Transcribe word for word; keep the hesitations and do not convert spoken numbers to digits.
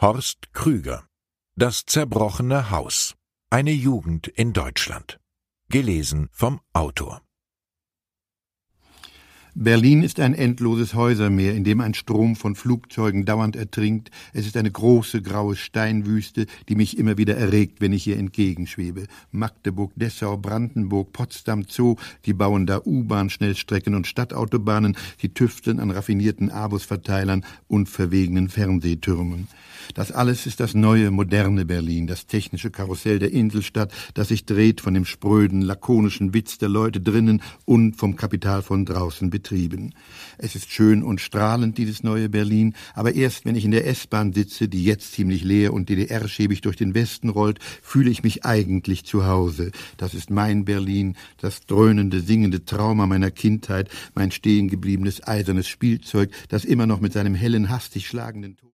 Horst Krüger. Das zerbrochene Haus. Eine Jugend in Deutschland. Gelesen vom Autor. Berlin ist ein endloses Häusermeer, in dem ein Strom von Flugzeugen dauernd ertrinkt. Es ist eine große, graue Steinwüste, die mich immer wieder erregt, wenn ich ihr entgegenschwebe. Magdeburg, Dessau, Brandenburg, Potsdam, Zoo, die bauen da U-Bahn, Schnellstrecken und Stadtautobahnen, die tüfteln an raffinierten Abus-Verteilern und verwegenen Fernsehtürmen. Das alles ist das neue, moderne Berlin, das technische Karussell der Inselstadt, das sich dreht von dem spröden, lakonischen Witz der Leute drinnen und vom Kapital von draußen betrieben. Es ist schön und strahlend, dieses neue Berlin, aber erst wenn ich in der S-Bahn sitze, die jetzt ziemlich leer und D D R-schäbig durch den Westen rollt, fühle ich mich eigentlich zu Hause. Das ist mein Berlin, das dröhnende, singende Trauma meiner Kindheit, mein stehengebliebenes eisernes Spielzeug, das immer noch mit seinem hellen, hastig schlagenden Ton